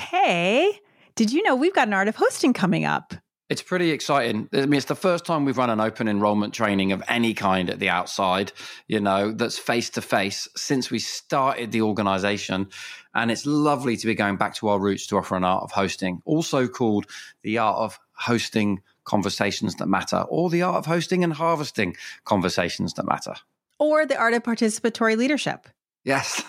hey, did you know we've got an Art of Hosting coming up? It's pretty exciting. I mean, it's the first time we've run an open enrollment training of any kind at the outside, that's face-to-face since we started the organization. And it's lovely to be going back to our roots to offer an Art of Hosting, also called the Art of Hosting Conversations That Matter, or the Art of Hosting and Harvesting Conversations That Matter. Or the Art of Participatory Leadership. Yes,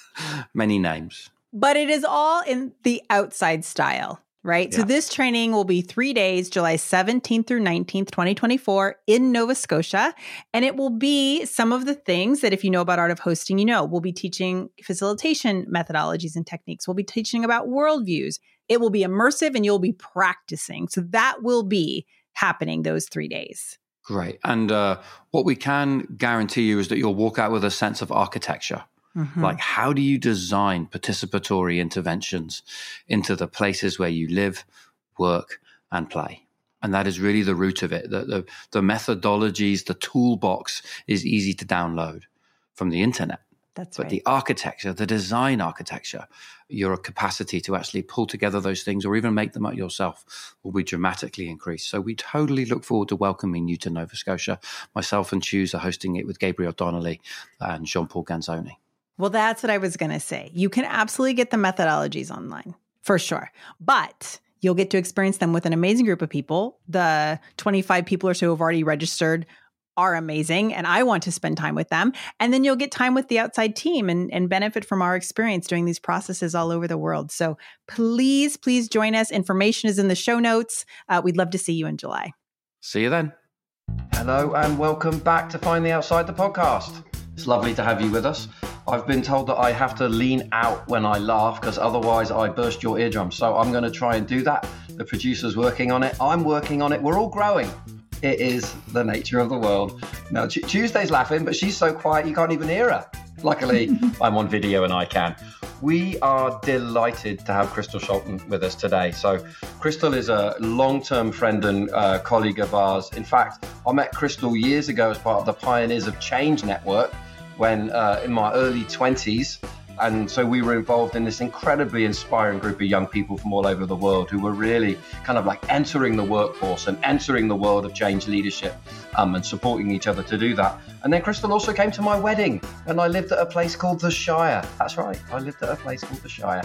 many names. But it is all in the outside style. Right. Yeah. So this training will be 3 days, July 17th through 19th, 2024 in Nova Scotia. And it will be some of the things that if you know about Art of Hosting, we'll be teaching facilitation methodologies and techniques. We'll be teaching about worldviews. It will be immersive and you'll be practicing. So that will be happening those 3 days. Great. And what we can guarantee you is that you'll walk out with a sense of architecture. Mm-hmm. Like, how do you design participatory interventions into the places where you live, work, and play? And that is really the root of it. The methodologies, the toolbox is easy to download from the internet. That's right. But the architecture, the design architecture, your capacity to actually pull together those things or even make them up yourself will be dramatically increased. So we totally look forward to welcoming you to Nova Scotia. Myself and Choose are hosting it with Gabriel Donnelly and Jean-Paul Ganzoni. Well, that's what I was going to say. You can absolutely get the methodologies online, for sure. But you'll get to experience them with an amazing group of people. The 25 people or so who have already registered are amazing, and I want to spend time with them. And then you'll get time with the outside team and benefit from our experience doing these processes all over the world. So please join us. Information is in the show notes. We'd love to see you in July. See you then. Hello, and welcome back to Find the Outside, the podcast. It's lovely to have you with us. I've been told that I have to lean out when I laugh because otherwise I burst your eardrums. So I'm going to try and do that. The producer's working on it. I'm working on it. We're all growing. It is the nature of the world. Now, Tuesday's laughing, but she's so quiet you can't even hear her. Luckily, I'm on video and I can. We are delighted to have Crystal Sholton with us today. So Crystal is a long-term friend and colleague of ours. In fact, I met Crystal years ago as part of the Pioneers of Change Network when in my early 20s. And so we were involved in this incredibly inspiring group of young people from all over the world who were really kind of like entering the workforce and entering the world of change leadership and supporting each other to do that. And then Crystal also came to my wedding and I lived at a place called The Shire. That's right. I lived at a place called The Shire.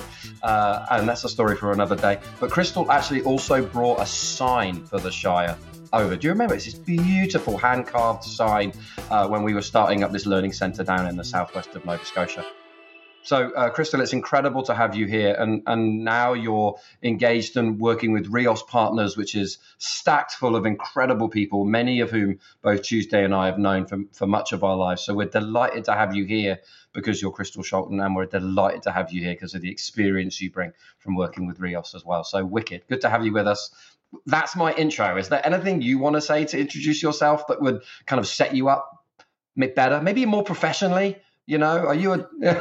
And that's a story for another day. But Crystal actually also brought a sign for The Shire over. Do you remember? It's this beautiful hand-carved sign when we were starting up this learning centre down in the southwest of Nova Scotia. So, Crystal, it's incredible to have you here. And now you're engaged and working with Rios Partners, which is stacked full of incredible people, many of whom both Tuesday and I have known for much of our lives. So we're delighted to have you here because you're Crystal Sholton, and we're delighted to have you here because of the experience you bring from working with Rios as well. So wicked. Good to have you with us. That's my intro. Is there anything you want to say to introduce yourself that would kind of set you up better, maybe more professionally? Are you a...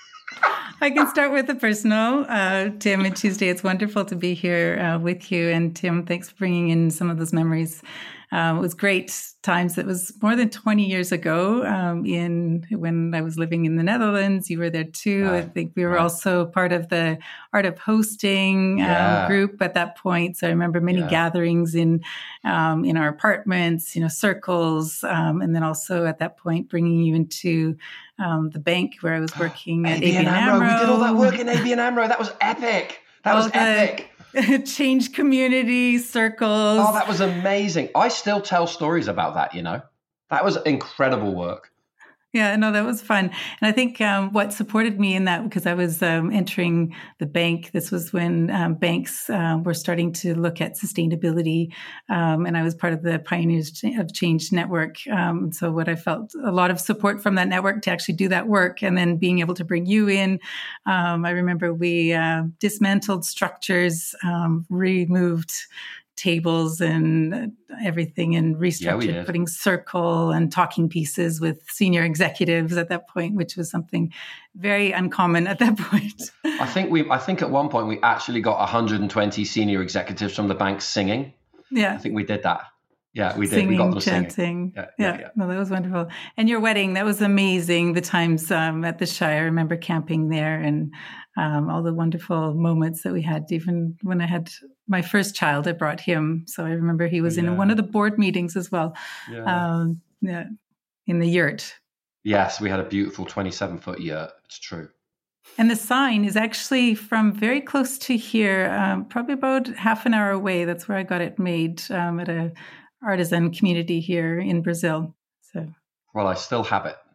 I can start with the personal. Tim and Tuesday, it's wonderful to be here with you. And Tim, thanks for bringing in some of those memories. It was great times. It was more than 20 years ago when I was living in the Netherlands. You were there too. I think we were also part of the Art of Hosting group at that point. So I remember many gatherings in our apartments, circles. And then also at that point, bringing you into the bank where I was working at ABN AMRO. We did all that work in ABN AMRO. That was epic. That was epic. Change community circles. Oh, that was amazing. I still tell stories about that, That was incredible work. Yeah, no, that was fun. And I think what supported me in that, because I was entering the bank, this was when banks were starting to look at sustainability. And I was part of the Pioneers of Change Network. So what I felt, a lot of support from that network to actually do that work. And then being able to bring you in. I remember we dismantled structures, removed tables and everything and restructured, putting circle and talking pieces with senior executives at that point, which was something very uncommon at that point. I think at one point we actually got 120 senior executives from the bank singing. Yeah. I think we did that. Yeah, we did. Singing, We got the chanting. singing. Yeah. No, that was wonderful. And your wedding, that was amazing. The times at the Shire, I remember camping there and all the wonderful moments that we had. Even when I had my first child, I brought him. So I remember he was in one of the board meetings as well. In the yurt. Yes, we had a beautiful 27-foot yurt. It's true. And the sign is actually from very close to here, probably about half an hour away. That's where I got it made at a artisan community here in Brazil. So, well, I still have it.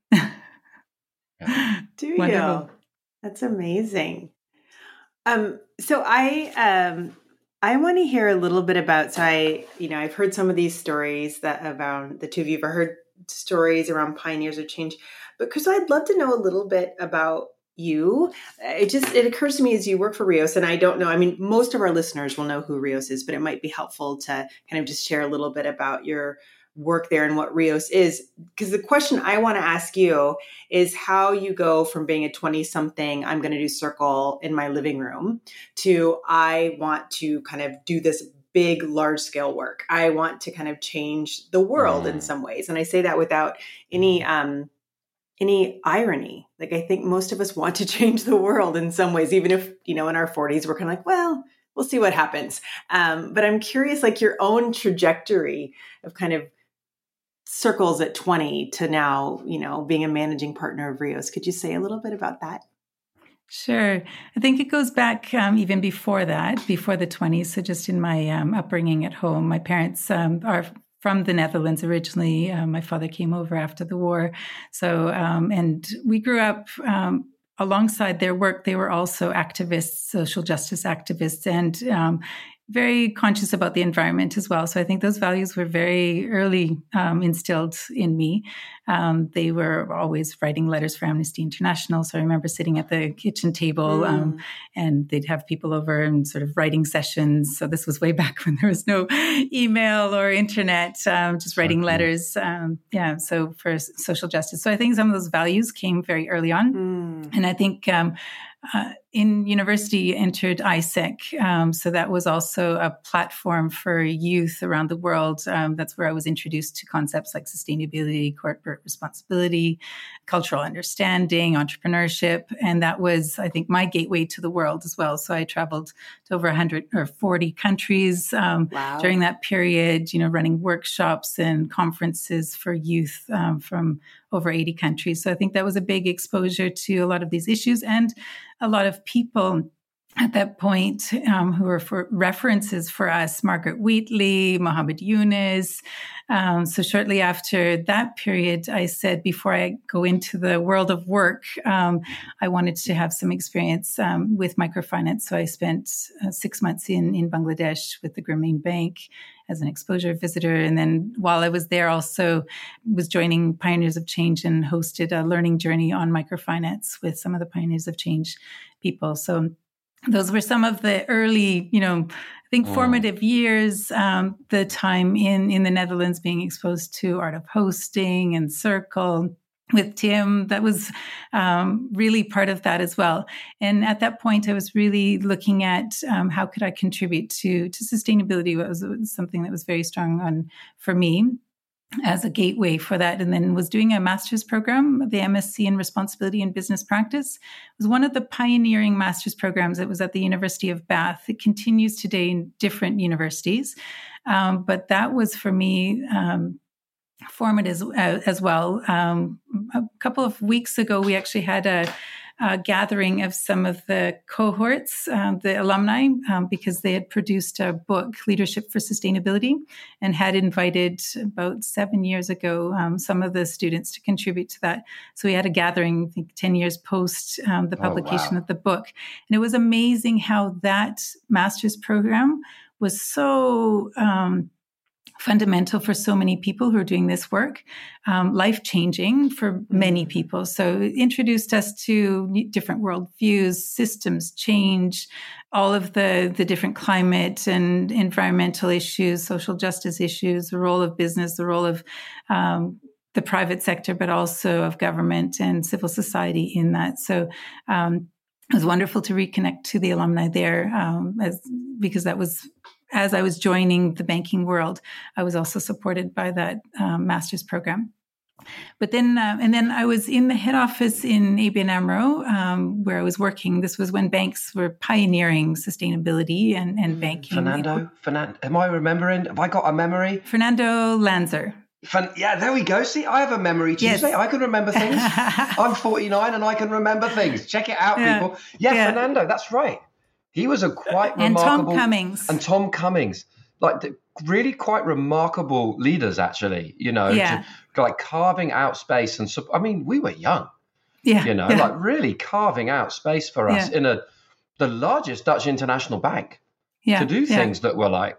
Yeah. Do Wonderful. you? That's amazing. So I want to hear a little bit about. So I've heard some of these stories that around the two of you have heard stories around pioneers of change, but Chris, I'd love to know a little bit about you. It occurs to me as you work for Rios, and I don't know, I mean, most of our listeners will know who Rios is, but it might be helpful to kind of just share a little bit about your work there and what Rios is. Because the question I want to ask you is how you go from being a 20-something, I'm going to do circle in my living room, to I want to kind of do this big, large scale work. I want to kind of change the world in some ways. And I say that without any irony. Like, I think most of us want to change the world in some ways, even if, in our 40s, we're kind of like, well, we'll see what happens. But I'm curious, like your own trajectory of kind of circles at 20 to now, being a managing partner of Rios. Could you say a little bit about that? Sure. I think it goes back even before that, before the 20s. So just in my upbringing at home, my parents are from the Netherlands originally. My father came over after the war. So, and we grew up alongside their work. They were also activists, social justice activists, and very conscious about the environment as well. So I think those values were very early instilled in me. They were always writing letters for Amnesty International. So I remember sitting at the kitchen table and they'd have people over and sort of writing sessions. So this was way back when there was no email or internet, just writing letters. So for social justice. So I think some of those values came very early on. And I think in university, entered ISEC. So that was also a platform for youth around the world. That's where I was introduced to concepts like sustainability, corporate responsibility, cultural understanding, entrepreneurship. And that was, I think, my gateway to the world as well. So I traveled to over 140 countries during that period, running workshops and conferences for youth from over 80 countries. So I think that was a big exposure to a lot of these issues and a lot of people at that point who were for references for us, Margaret Wheatley, Muhammad Yunus. So shortly after that period, I said, before I go into the world of work, I wanted to have some experience with microfinance. So I spent 6 months in Bangladesh with the Grameen Bank as an exposure visitor. And then while I was there, also was joining Pioneers of Change and hosted a learning journey on microfinance with some of the Pioneers of Change people. So those were some of the early, I think, formative years, the time in the Netherlands, being exposed to Art of Hosting and Circle with Tim. That was really part of that as well. And at that point, I was really looking at how could I contribute to sustainability. It was something that was very strong on for me as a gateway for that, and then was doing a master's program, the MSc in Responsibility and Business Practice. It was one of the pioneering master's programs. It was at the University of Bath. It continues today in different universities, but that was for me formative as well. A couple of weeks ago, we actually had a gathering of some of the cohorts, the alumni, because they had produced a book, Leadership for Sustainability, and had invited about 7 years ago some of the students to contribute to that. So we had a gathering, I think 10 years post the publication of the book. And it was amazing how that master's program was so fundamental for so many people who are doing this work, life-changing for many people. So it introduced us to different worldviews, systems change, all of the different climate and environmental issues, social justice issues, the role of business, the role of the private sector, but also of government and civil society in that. So it was wonderful to reconnect to the alumni there because that was as I was joining the banking world, I was also supported by that master's program. But then, and then I was in the head office in ABN AMRO, where I was working. This was when banks were pioneering sustainability and banking. Fernando, am I remembering? Have I got a memory? Fernando Lanzer. Yeah, there we go. See, I have a memory Tuesday. Yes. I can remember things. I'm 49 and I can remember things. Check it out, people. Yeah, Fernando, that's right. He was a quite remarkable... And Tom Cummings. Like, really quite remarkable leaders, actually, like carving out space. And I mean, we were young, like really carving out space for us in the largest Dutch international bank to do things that were like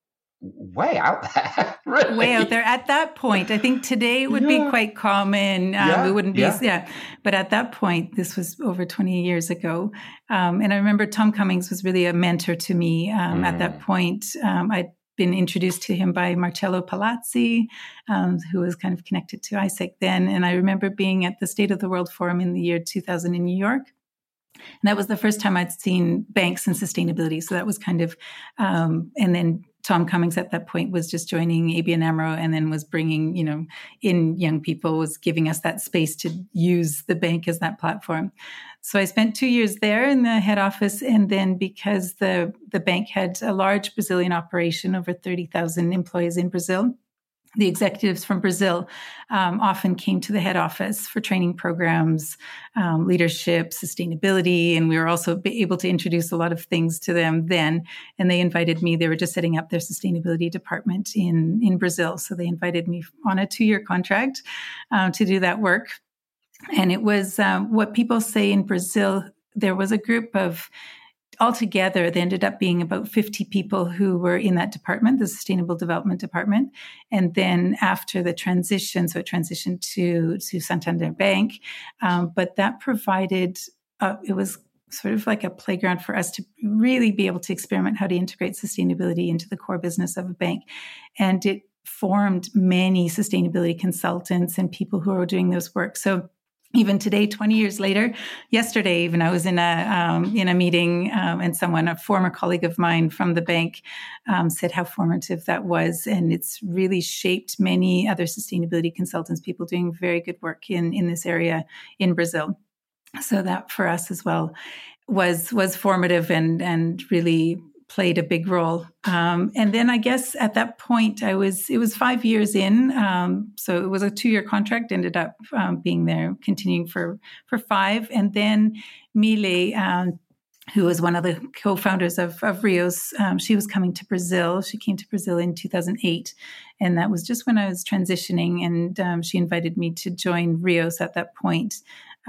way out there, really. Way out there at that point. I think today it would be quite common. We wouldn't be, But at that point, this was over 20 years ago. And I remember Tom Cummings was really a mentor to me at that point. I'd been introduced to him by Marcello Palazzi, who was kind of connected to ISEC then. And I remember being at the State of the World Forum in the year 2000 in New York. And that was the first time I'd seen banks and sustainability. So that was kind of, and then Tom Cummings at that point was just joining ABN AMRO and then was bringing, in young people, was giving us that space to use the bank as that platform. So I spent 2 years there in the head office. And then because the bank had a large Brazilian operation, over 30,000 employees in Brazil, the executives from Brazil often came to the head office for training programs, leadership, sustainability. And we were also able to introduce a lot of things to them then. And they invited me. They were just setting up their sustainability department in Brazil. So they invited me on a 2-year contract to do that work. And it was what people say in Brazil, there was a group of altogether, there ended up being about 50 people who were in that department, the Sustainable Development Department. And then after the transition, so it transitioned to Santander Bank, but that provided, it was sort of like a playground for us to really be able to experiment how to integrate sustainability into the core business of a bank. And it formed many sustainability consultants and people who are doing those work. So even today, 20 years later, yesterday, even I was in a meeting and a former colleague of mine from the bank said how formative that was. And it's really shaped many other sustainability consultants, people doing very good work in this area in Brazil. So that for us as well was formative and really played a big role. And then I guess at that point it was 5 years in. So it was a 2-year contract, ended up being there, continuing for 5. And then Mile, who was one of the co-founders of Rios, she was coming to Brazil. She came to Brazil in 2008. And that was just when I was transitioning. And she invited me to join Rios at that point.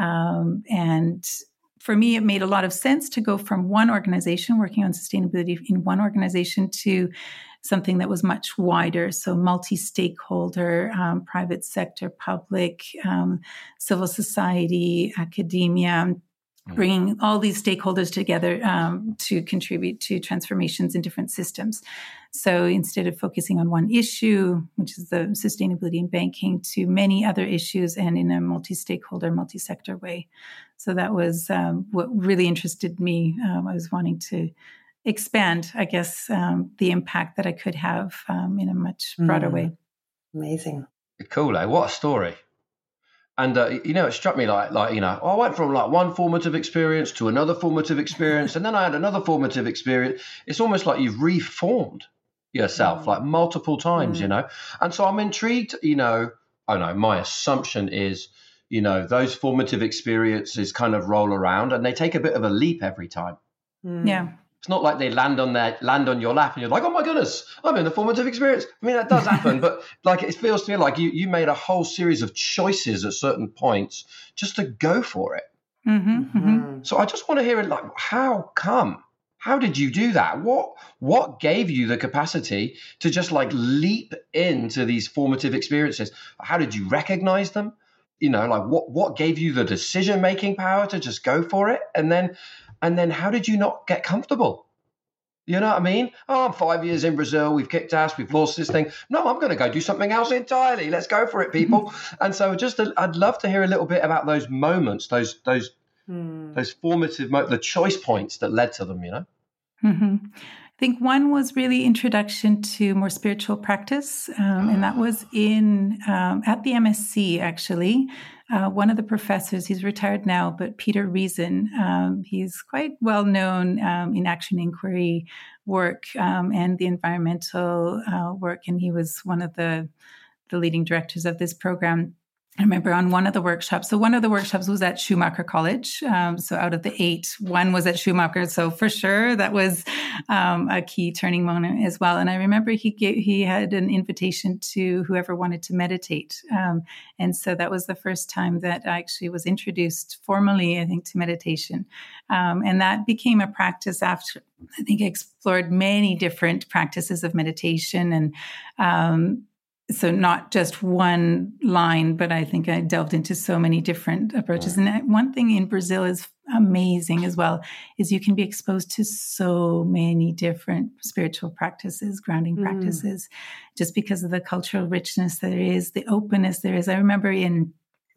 And for me, it made a lot of sense to go from one organization working on sustainability in one organization to something that was much wider. So multi-stakeholder, private sector, public, civil society, academia, bringing all these stakeholders together to contribute to transformations in different systems. So instead of focusing on one issue, which is the sustainability in banking, to many other issues and in a multi-stakeholder, multi-sector way. So that was what really interested me. I was wanting to expand, I guess, the impact that I could have in a much broader way. Amazing. Cool, eh? What a story. And, it struck me like, I went from like one formative experience to another formative experience. And then I had another formative experience. It's almost like you've reformed yourself like multiple times, And so I'm intrigued, my assumption is, those formative experiences kind of roll around and they take a bit of a leap every time. Yeah. It's not like they land on your lap and you're like, oh my goodness, I'm in a formative experience. I mean, that does happen, but like it feels to me like you made a whole series of choices at certain points just to go for it. So I just want to hear it, like, how come? How did you do that? What gave you the capacity to just like leap into these formative experiences? How did you recognize them? Like what gave you the decision-making power to just go for it? And then how did you not get comfortable? You know what I mean? Oh, I'm 5 years in Brazil. We've kicked ass. We've lost this thing. No, I'm going to go do something else entirely. Let's go for it, people. And so I'd love to hear a little bit about those moments, those formative, the choice points that led to them, Mm-hmm. I think one was really introduction to more spiritual practice, and that was in at the MSc, actually. One of the professors, he's retired now, but Peter Reason, he's quite well known in action inquiry work and the environmental work, and he was one of the leading directors of this program. I remember on one of the workshops. So one of the workshops was at Schumacher College. So out of the 8, one was at Schumacher. So for sure, that was a key turning moment as well. And I remember he had an invitation to whoever wanted to meditate. And so that was the first time that I actually was introduced formally, I think, to meditation. And that became a practice after, I think I explored many different practices of meditation and, so not just one line, but I think I delved into so many different approaches. And one thing in Brazil is amazing as well, is you can be exposed to so many different spiritual practices, grounding practices, just because of the cultural richness there is, the openness there is. I remember in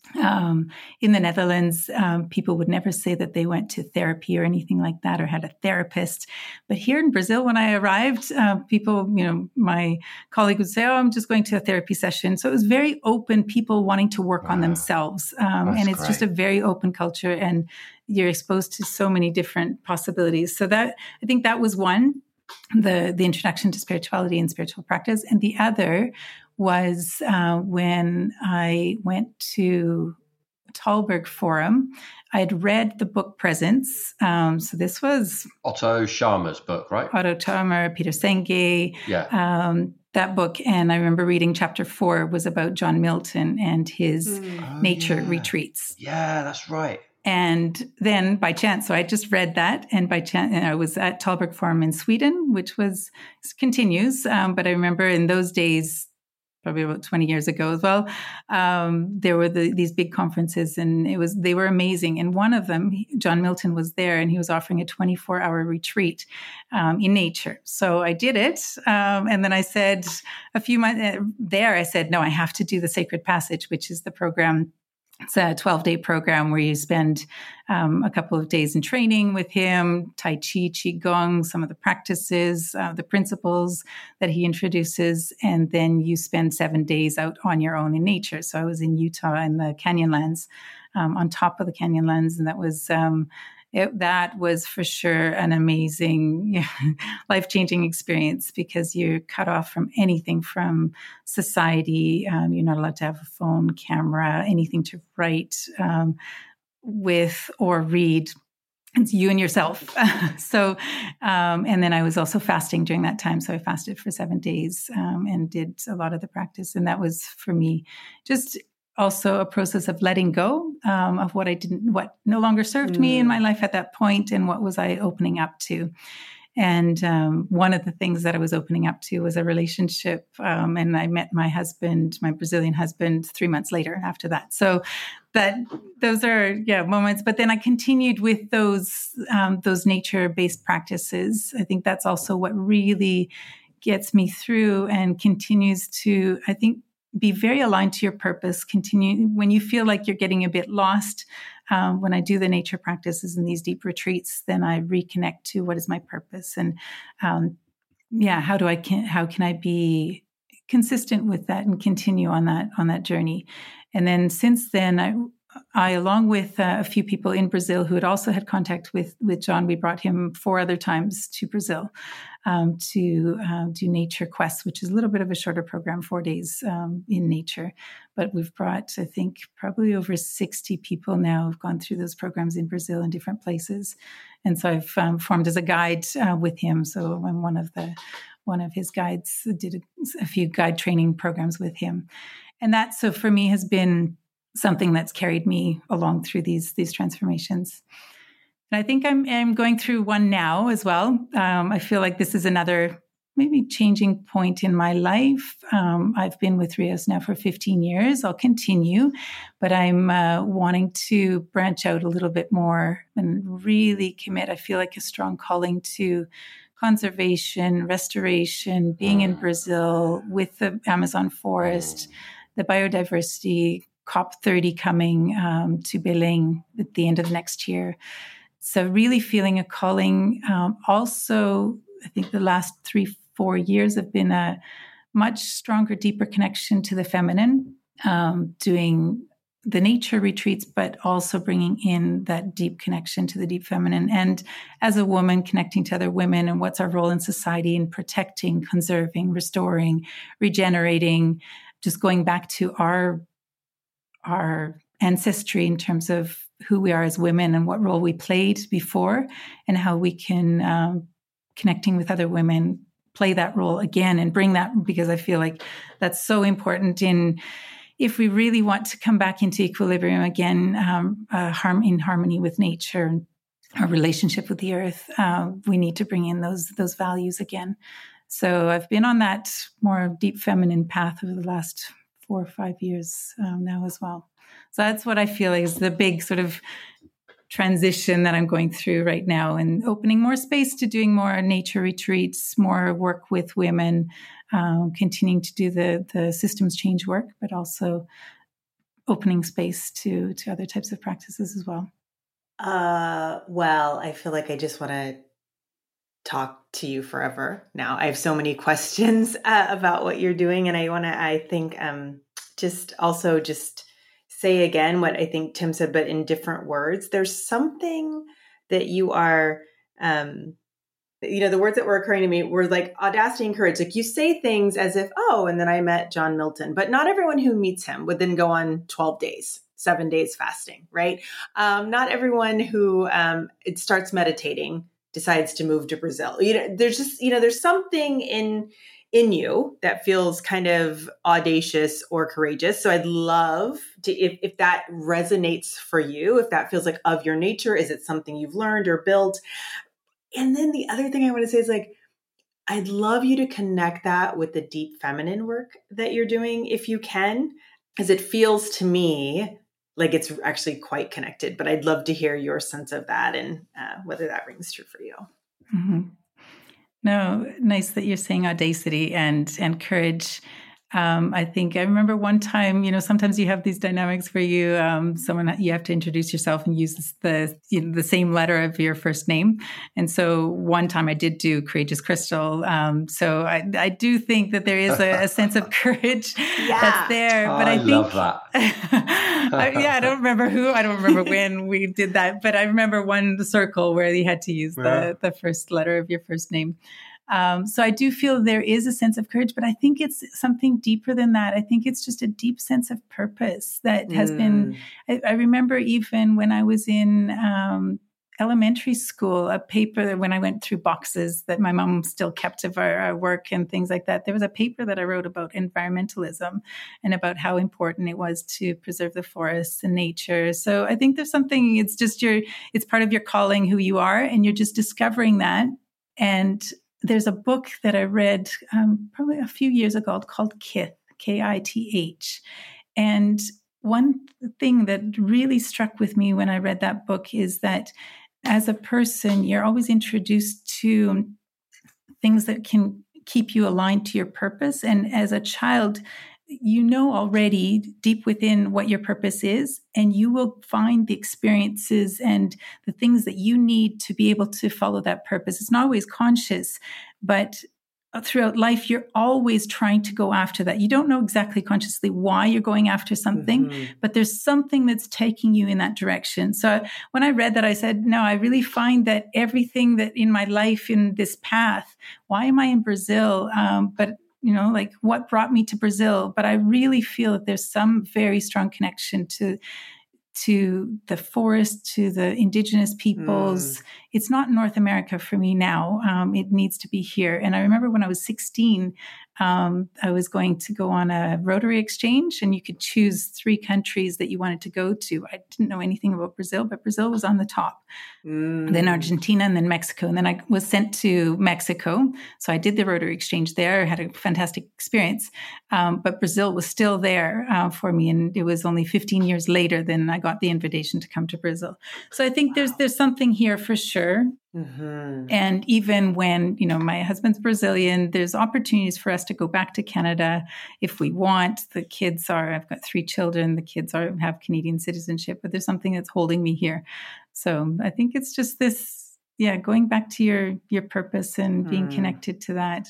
the Netherlands, people would never say that they went to therapy or anything like that or had a therapist. But here in Brazil, when I arrived, people, my colleague would say, "Oh, I'm just going to a therapy session." So it was very open, people wanting to work on themselves. And it's just a very open culture, and you're exposed to so many different possibilities. So that, I think that was one, the introduction to spirituality and spiritual practice. And the other was when I went to Talberg Forum. I had read the book Presence. So this was Otto Scharmer's book, right? Otto Scharmer, Peter Senge. Yeah. That book. And I remember reading chapter 4 was about John Milton and his nature retreats. Yeah, that's right. And then by chance, so I just read that, and by chance, and I was at Talberg Forum in Sweden, which continues. But I remember in those days, probably about 20 years ago as well, there were these big conferences, and they were amazing. And one of them, John Milton was there, and he was offering a 24-hour retreat in nature. So I did it. And then I said, a few months there, I said, no, I have to do the Sacred Passage, which is the program. It's a 12-day program where you spend a couple of days in training with him, Tai Chi, Qigong, some of the practices, the principles that he introduces, and then you spend 7 days out on your own in nature. So I was in Utah in the Canyonlands, on top of the Canyonlands, and that was for sure an amazing, life-changing experience, because you're cut off from anything from society. You're not allowed to have a phone, camera, anything to write with or read. It's you and yourself. And then I was also fasting during that time. So I fasted for 7 days and did a lot of the practice. And that was, for me, just also a process of letting go of what no longer served me in my life at that point, and what was I opening up to. And one of the things that I was opening up to was a relationship, and I met my husband, my Brazilian husband, 3 months later after that. So those are moments. But then I continued with those nature-based practices. I think that's also what really gets me through and continues to, I think, be very aligned to your purpose. Continue when you feel like you're getting a bit lost. When I do the nature practices and these deep retreats, then I reconnect to what is my purpose, and how can I be consistent with that and continue on that journey. And then since then, I along with a few people in Brazil who had also had contact with John, we brought him 4 other times to Brazil to do Nature Quests, which is a little bit of a shorter program, 4 days in nature. But we've brought, I think, probably over 60 people now who've gone through those programs in Brazil in different places. And so I've formed as a guide with him. So I'm one of his guides, did a few guide training programs with him. And that, so for me, has been something that's carried me along through these transformations. And I think I'm going through one now as well. I feel like this is another maybe changing point in my life. I've been with Rios now for 15 years. I'll continue, but I'm wanting to branch out a little bit more and really commit. I feel like a strong calling to conservation, restoration, being in Brazil with the Amazon forest, the biodiversity, COP30 coming to Belém at the end of next year. So really feeling a calling. Also, I think the last 3-4 years have been a much stronger, deeper connection to the feminine, doing the nature retreats, but also bringing in that deep connection to the deep feminine. And as a woman, connecting to other women and what's our role in society in protecting, conserving, restoring, regenerating, just going back to our ancestry in terms of who we are as women and what role we played before, and how we can, connecting with other women, play that role again and bring that, because I feel like that's so important if we really want to come back into equilibrium again, in harmony with nature and our relationship with the earth, we need to bring in those values again. So I've been on that more deep feminine path over the last 4 or 5 years now as well. So that's what I feel is the big sort of transition that I'm going through right now, and opening more space to doing more nature retreats, more work with women, continuing to do the systems change work, but also opening space to other types of practices as well. Well, I feel like I just want to talk to you forever now. I have so many questions about what you're doing, and I think just say again what I think Tim said, but in different words. There's something that you are, the words that were occurring to me were like audacity and courage. Like you say things as if, and then I met John Milton, but not everyone who meets him would then go on 12 days, 7 days fasting, right? Not everyone who it starts meditating decides to move to Brazil. There's something in you that feels kind of audacious or courageous. So I'd love to, if that resonates for you, if that feels like of your nature, is it something you've learned or built? And then the other thing I want to say is like, I'd love you to connect that with the deep feminine work that you're doing, if you can, because it feels to me like it's actually quite connected, but I'd love to hear your sense of that and whether that rings true for you. Mm-hmm. No, nice that you're saying audacity and courage. I think I remember one time, sometimes you have these dynamics where you have to introduce yourself and use the same letter of your first name. And so one time I did do Courageous Crystal. So I do think that there is a sense of courage that's there. But I think, love that. I don't remember when we did that, but I remember one circle where you had to use the first letter of your first name. So I do feel there is a sense of courage, but I think it's something deeper than that. I think it's just a deep sense of purpose that has been, I remember even when I was in elementary school, a paper that when I went through boxes that my mom still kept of our work and things like that, there was a paper that I wrote about environmentalism and about how important it was to preserve the forests and nature. So I think there's something, it's part of your calling, who you are, and you're just discovering that. And there's a book that I read probably a few years ago called Kith, Kith. And one thing that really struck with me when I read that book is that as a person, you're always introduced to things that can keep you aligned to your purpose. And as a child, you know already deep within what your purpose is, and you will find the experiences and the things that you need to be able to follow that purpose. It's not always conscious, but throughout life, you're always trying to go after that. You don't know exactly consciously why you're going after something, but there's something that's taking you in that direction. So when I read that, I said, no, I really find that everything that in my life in this path, why am I in Brazil? But like what brought me to Brazil? But I really feel that there's some very strong connection to the forest, to the indigenous peoples. It's not North America for me now. It needs to be here. And I remember when I was 16, I was going to go on a Rotary exchange, and you could choose 3 countries that you wanted to go to. I didn't know anything about Brazil, but Brazil was on the top. Then Argentina, and then Mexico. And then I was sent to Mexico. So I did the Rotary exchange there. I had a fantastic experience. But Brazil was still there for me. And it was only 15 years later than I got the invitation to come to Brazil. So I think there's something here for sure. sure. And even when, my husband's Brazilian, there's opportunities for us to go back to Canada if we want. I've got 3 children. The kids have Canadian citizenship, but there's something that's holding me here. So I think it's just this, going back to your purpose and being connected to that.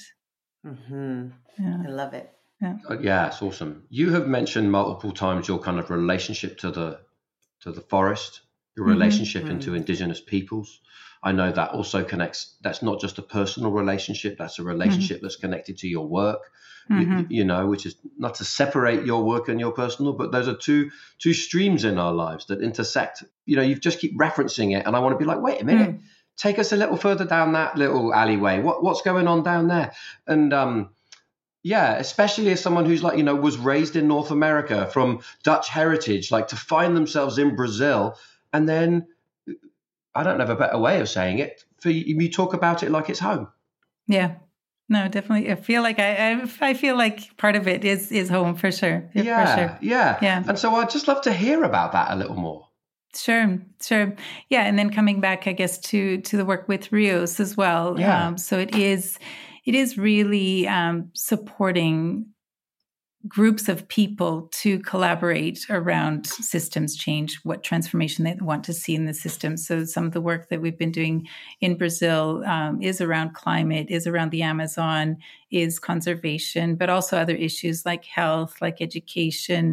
I love it. Yeah, it's awesome. You have mentioned multiple times your kind of relationship to the forest, your relationship into Indigenous peoples. I know that also connects. That's not just a personal relationship. That's a relationship that's connected to your work, which is not to separate your work and your personal, but those are two streams in our lives that intersect. You just keep referencing it. And I want to be like, wait a minute, take us a little further down that little alleyway. What's going on down there? And, especially as someone who's was raised in North America from Dutch heritage, to find themselves in Brazil. And then I don't have a better way of saying it. For you talk about it like it's home. Yeah. No, definitely. I feel like I feel like part of it is home for sure. Yeah. And so I'd just love to hear about that a little more. Sure. Yeah. And then coming back, I guess, to the work with Rios as well. Yeah. So it is really supporting groups of people to collaborate around systems change, what transformation they want to see in the system. So some of the work that we've been doing in Brazil is around climate, is around the Amazon, is conservation, but also other issues like health, like education,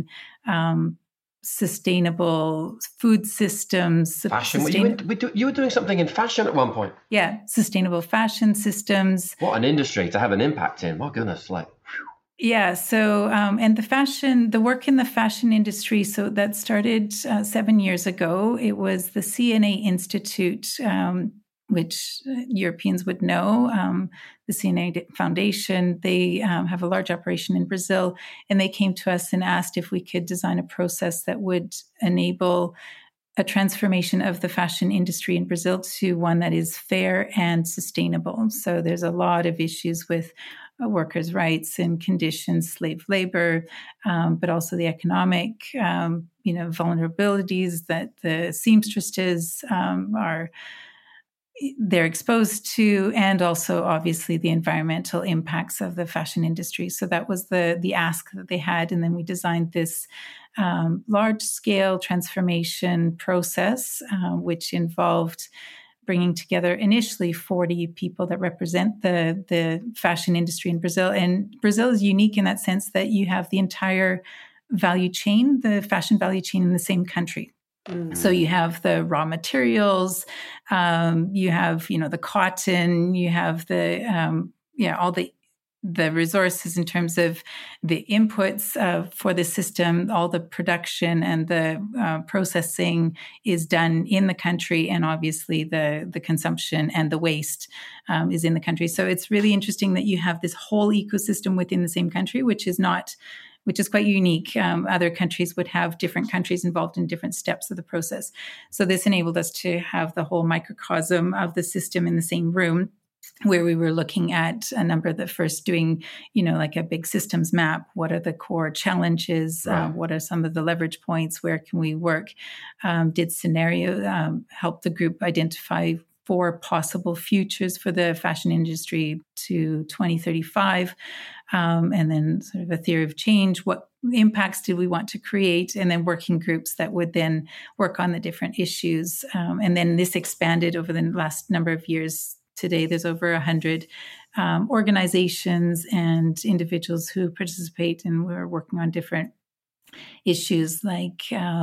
sustainable food systems. Fashion. You were doing something in fashion at one point. Yeah, sustainable fashion systems. What an industry to have an impact in. My goodness, Yeah. So, and the work in the fashion industry, so that started 7 years ago. It was the CNA Institute, which Europeans would know, the CNA Foundation. They have a large operation in Brazil, and they came to us and asked if we could design a process that would enable a transformation of the fashion industry in Brazil to one that is fair and sustainable. So there's a lot of issues with workers' rights and conditions, slave labor, but also the economic, vulnerabilities that the seamstresses they're exposed to, and also obviously the environmental impacts of the fashion industry. So that was the ask that they had, and then we designed this large-scale transformation process, which involved bringing together initially 40 people that represent the fashion industry in Brazil. And Brazil is unique in that sense that you have the entire value chain, the fashion value chain, in the same country. So you have the raw materials, you have, the cotton, you have the, all the resources in terms of the inputs for the system. All the production and the processing is done in the country, and obviously the consumption and the waste is in the country. So it's really interesting that you have this whole ecosystem within the same country, which is quite unique. Other countries would have different countries involved in different steps of the process. So this enabled us to have the whole microcosm of the system in the same room, where we were looking at a number of the first doing, like a big systems map. What are the core challenges? Right. What are some of the leverage points? Where can we work? Did scenario, help the group identify 4 possible futures for the fashion industry to 2035. And then sort of a theory of change. What impacts do we want to create? And then working groups that would then work on the different issues. And then this expanded over the last number of years. Today, there's over 100 organizations and individuals who participate, and we're working on different issues like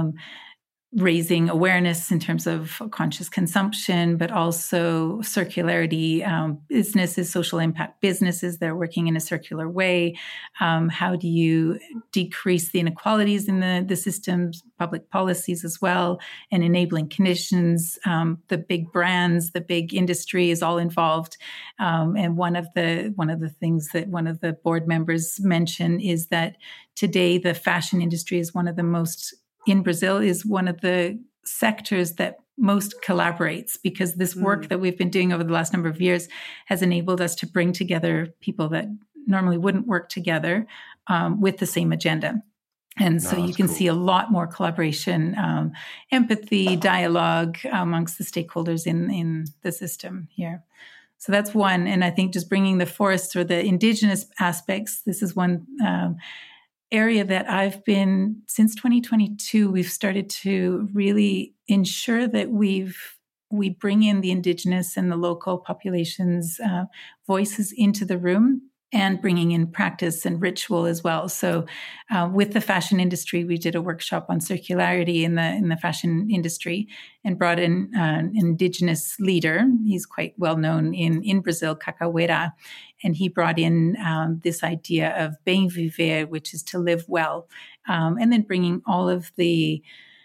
raising awareness in terms of conscious consumption, but also circularity, businesses, social impact businesses that are working in a circular way. How do you decrease the inequalities in the systems, public policies as well, and enabling conditions? The big brands, the big industry is all involved. And one of the things that one of the board members mentioned is that today the fashion industry is in Brazil is one of the sectors that most collaborates, because this work that we've been doing over the last number of years has enabled us to bring together people that normally wouldn't work together with the same agenda. And so you can see a lot more collaboration, empathy, dialogue amongst the stakeholders in the system here. So that's one. And I think just bringing the forests or the indigenous aspects, this is one area that I've been, since 2022, we've started to really ensure that we bring in the indigenous and the local populations' voices into the room, and bringing in practice and ritual as well. So with the fashion industry, we did a workshop on circularity in the fashion industry and brought in an indigenous leader. He's quite well known in Brazil, Cacahuera. And he brought in this idea of bem viver, which is to live well. And then bringing all of the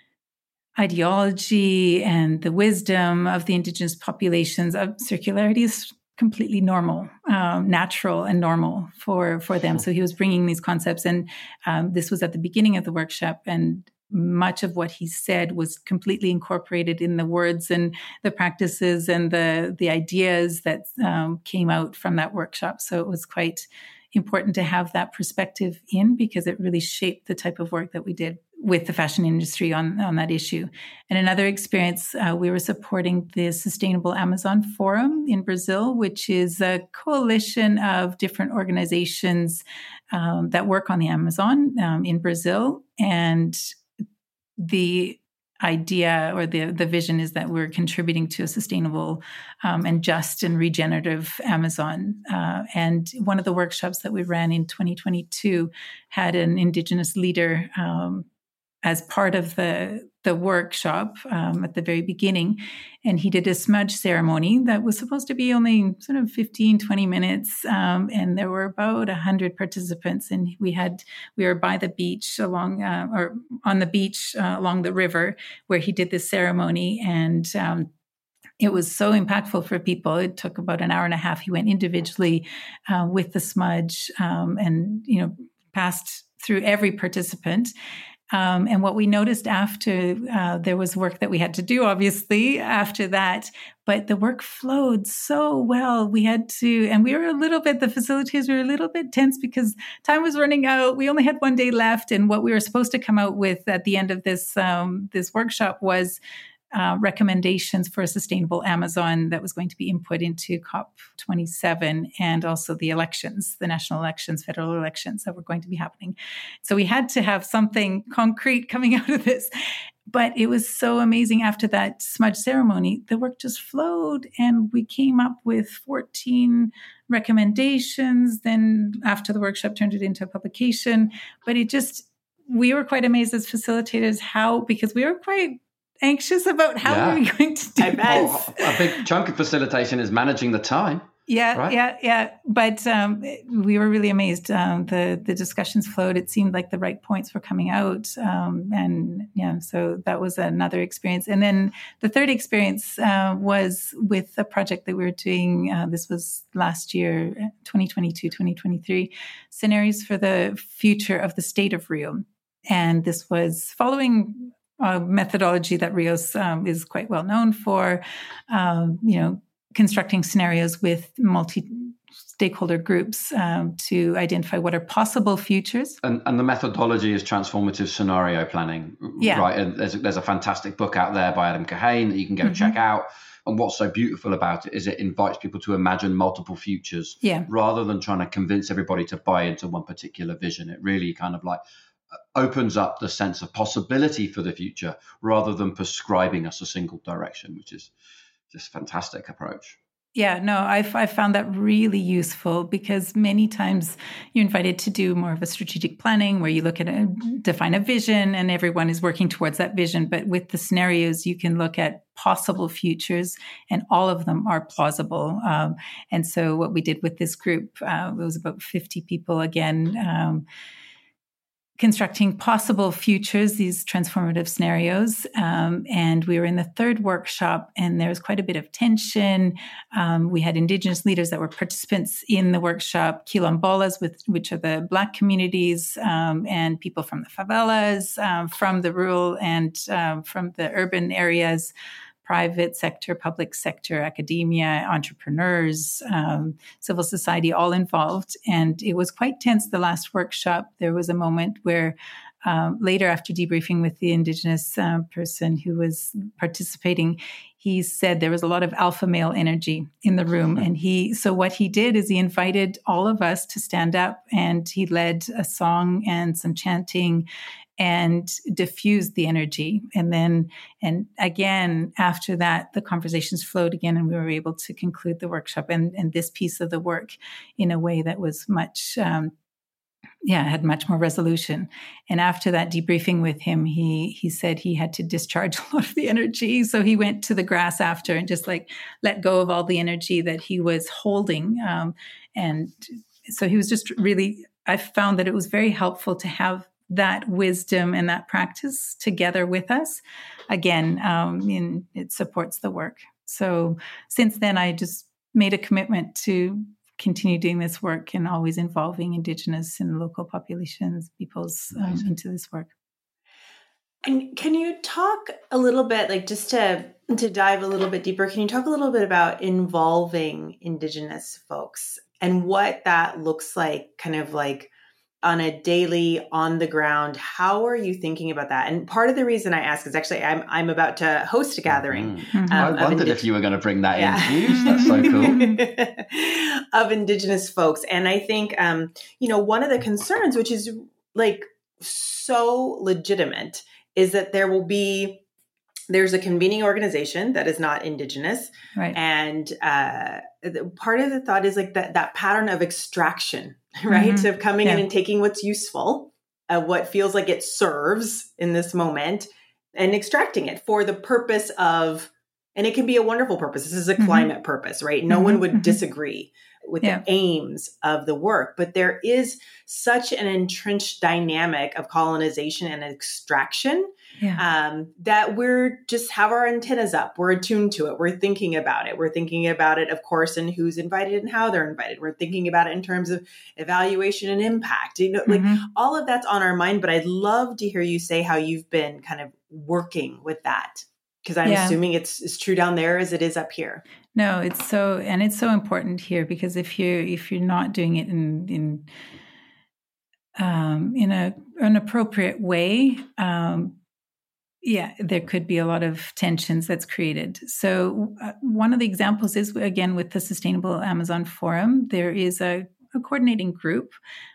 ideology and the wisdom of the indigenous populations of circularity is completely normal, natural and normal for them. So he was bringing these concepts, and this was at the beginning of the workshop, and much of what he said was completely incorporated in the words and the practices and the ideas that came out from that workshop. So it was quite important to have that perspective in, because it really shaped the type of work that we did with the fashion industry on that issue. And another experience, we were supporting the Sustainable Amazon Forum in Brazil, which is a coalition of different organizations that work on the Amazon in Brazil. And the idea or the vision is that we're contributing to a sustainable and just and regenerative Amazon. And one of the workshops that we ran in 2022 had an indigenous leader as part of the workshop at the very beginning. And he did a smudge ceremony that was supposed to be only sort of 15, 20 minutes. And there were about 100 participants. And we were by the beach along the river where he did this ceremony. And it was so impactful for people. It took about an hour and a half. He went individually with the smudge and, passed through every participant. And what we noticed after, there was work that we had to do, obviously, after that, but the work flowed so well. The facilitators were a little bit tense because time was running out. We only had one day left. And what we were supposed to come out with at the end of this workshop was recommendations for a sustainable Amazon that was going to be input into COP27 and also the elections, the national elections, federal elections that were going to be happening. So we had to have something concrete coming out of this. But it was so amazing after that smudge ceremony, the work just flowed and we came up with 14 recommendations. Then after the workshop, turned it into a publication. But we were quite amazed as facilitators because we were quite anxious about how we were going to do this. A big chunk of facilitation is managing the time. Yeah. But we were really amazed. The discussions flowed. It seemed like the right points were coming out. So that was another experience. And then the third experience was with a project that we were doing. This was last year, 2022, 2023, Scenarios for the Future of the State of Rio. And this was following methodology that Rios is quite well known for, constructing scenarios with multi-stakeholder groups to identify what are possible futures. And the methodology is transformative scenario planning, right? And there's a fantastic book out there by Adam Kahane that you can go check out. And what's so beautiful about it is it invites people to imagine multiple futures rather than trying to convince everybody to buy into one particular vision. It really kind of like opens up the sense of possibility for the future rather than prescribing us a single direction, which is just a fantastic approach. Yeah, no, I found that really useful because many times you're invited to do more of a strategic planning where you look at define a vision and everyone is working towards that vision. But with the scenarios, you can look at possible futures and all of them are plausible. And so what we did with this group, it was about 50 people again, constructing possible futures, these transformative scenarios. And we were in the third workshop and there was quite a bit of tension. We had Indigenous leaders that were participants in the workshop, Quilombolas, which are the Black communities, and people from the favelas, from the rural and from the urban areas, private sector, public sector, academia, entrepreneurs, civil society, all involved. And it was quite tense the last workshop. There was a moment where later, after debriefing with the Indigenous person who was participating, he said there was a lot of alpha male energy in the room. And so what he did is he invited all of us to stand up, and he led a song and some chanting and diffused the energy. And again, after that, the conversations flowed again, and we were able to conclude the workshop and this piece of the work in a way that was much, had much more resolution. And after that debriefing with him, he said he had to discharge a lot of the energy. So he went to the grass after and just let go of all the energy that he was holding. And so he was just really, I found that it was very helpful to have that wisdom and that practice together with us. Again, it supports the work. So since then, I just made a commitment to continue doing this work and always involving Indigenous and local populations, peoples into this work. And can you talk a little bit, just to dive a little bit deeper, can you talk a little bit about involving Indigenous folks and what that looks like, kind of on a daily, on the ground? How are you thinking about that? And part of the reason I ask is actually I'm about to host a gathering. I wondered if you were going to bring that in. That's so cool. Of Indigenous folks. And I think, one of the concerns, which is so legitimate, is that there's a convening organization that is not Indigenous. Right. And part of the thought is that pattern of extraction, right? Mm-hmm. Of coming in and taking what's useful, what feels like it serves in this moment, and extracting it for the purpose of, and it can be a wonderful purpose. This is a climate purpose, right? No one would disagree with the aims of the work, but there is such an entrenched dynamic of colonization and extraction that we're just have our antennas up. We're attuned to it. We're thinking about it. We're thinking about it, of course, and who's invited and how they're invited. We're thinking about it in terms of evaluation and impact. All of that's on our mind, but I'd love to hear you say how you've been kind of working with that. Because I'm assuming it's true down there as it is up here. No, it's so important here, because if you're not doing it in an appropriate way, there could be a lot of tensions that's created. So one of the examples is, again, with the Sustainable Amazon Forum, there is a coordinating group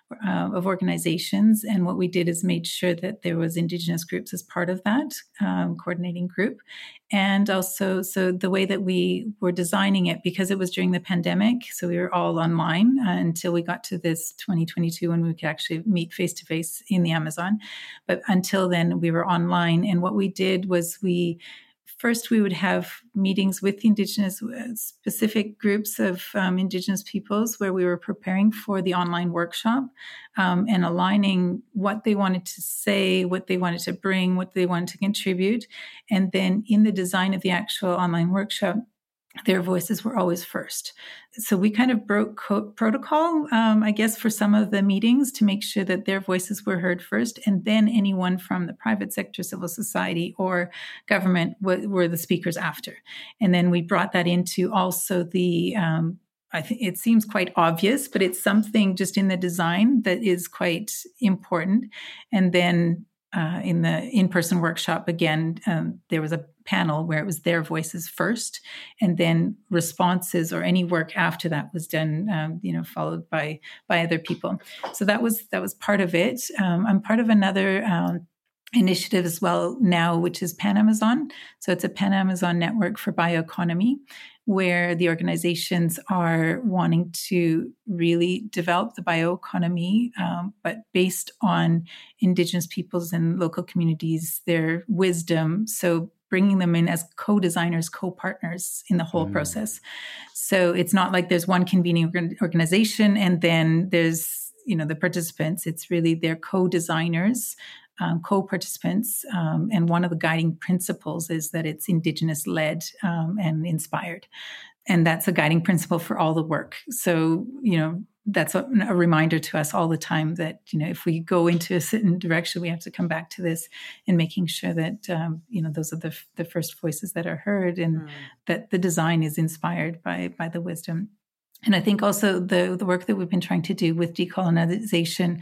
of organizations. And what we did is made sure that there was Indigenous groups as part of that coordinating group. And also, so the way that we were designing it, because it was during the pandemic, so we were all online until we got to this 2022 when we could actually meet face-to-face in the Amazon. But until then, we were online. And what we did was we would have meetings with Indigenous specific groups of Indigenous peoples where we were preparing for the online workshop and aligning what they wanted to say, what they wanted to bring, what they wanted to contribute. And then in the design of the actual online workshop, their voices were always first. So we kind of broke protocol, I guess, for some of the meetings to make sure that their voices were heard first. And then anyone from the private sector, civil society, or government were the speakers after. And then we brought that into also the, I think it seems quite obvious, but it's something just in the design that is quite important. And then in the in-person workshop, again, there was a panel where it was their voices first, and then responses or any work after that was done, followed by other people. So that was part of it. I'm part of another initiative as well now, which is Pan Amazon. So it's a Pan Amazon network for bioeconomy, where the organizations are wanting to really develop the bioeconomy, but based on Indigenous peoples and local communities, their wisdom. So bringing them in as co-designers, co-partners in the whole process. So it's not like there's one convening organization and then there's, the participants. It's really they're co-designers, co-participants. And one of the guiding principles is that it's Indigenous-led and inspired. And that's a guiding principle for all the work. So, that's a reminder to us all the time that, if we go into a certain direction, we have to come back to this and making sure that, those are the first voices that are heard and that the design is inspired by the wisdom. And I think also the work that we've been trying to do with decolonization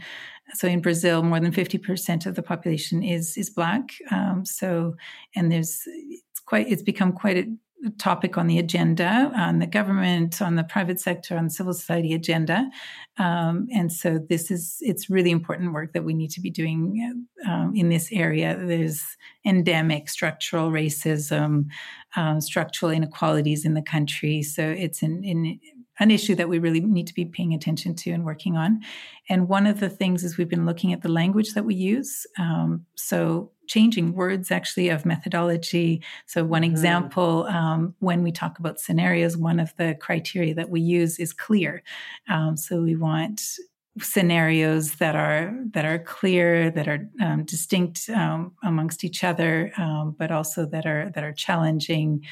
So in Brazil, more than 50% of the population is Black. And it's become quite a topic on the agenda, on the government, on the private sector, on the civil society agenda. And so it's really important work that we need to be doing in this area. There's endemic structural racism, structural inequalities in the country. So it's an issue that we really need to be paying attention to and working on. And one of the things is we've been looking at the language that we use. So changing words actually of methodology. So one example, when we talk about scenarios, one of the criteria that we use is clear. So we want scenarios that are clear, that are distinct amongst each other, but also that are challenging.